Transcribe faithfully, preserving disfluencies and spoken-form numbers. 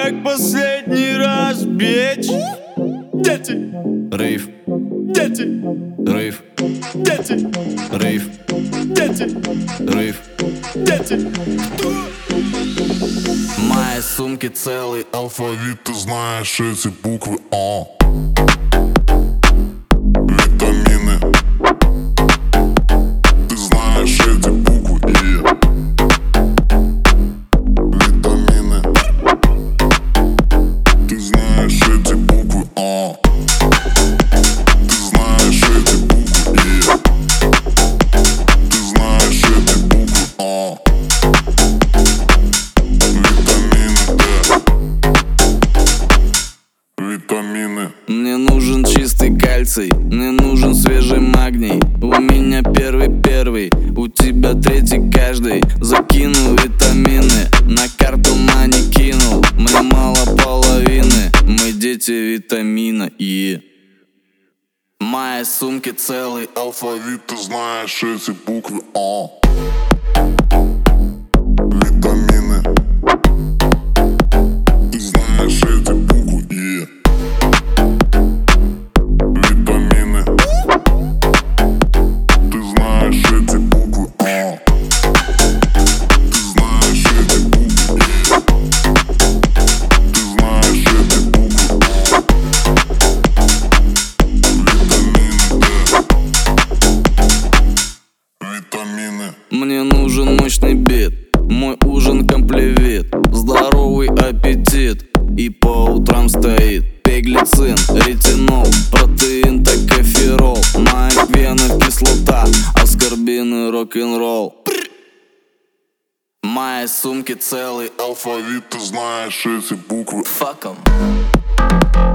как последний раз, бич. Дети, Рейв, дети, рейв, дети, рейв, дети, рейв. дети. В моей сумке целый алфавит, Ты знаешь эти буквы А. Витамины. Ты знаешь эти буквы И. Витамины. Ты знаешь эти буквы А. Ты знаешь эти буквы И. Ты знаешь эти буквы А. Витамины. Мне нужен чистый кальций, мне нужен свежий магний. У меня первый-первый, у тебя третий каждый. Закинул витамины, на карту мани кинул. Мне мало половины, мы дети витамина И. В моей сумке целый алфавит. Ты знаешь эти буквы А. Витамины. Ты знаешь эти буквы И. Витамины. Ты знаешь эти буквы А. Ты знаешь эти буквы И. Ты знаешь эти буквы А. Витамины. Мне нужен мощный бит, мой ужин комплевит, здоровый аппетит и по утрам стоит пеглицин, ретинол, протеин, токоферол. В моих венах кислота, аскорбин и рок-н-ролл. В моей сумке целый алфавит. Ты знаешь эти буквы. Fuck 'em.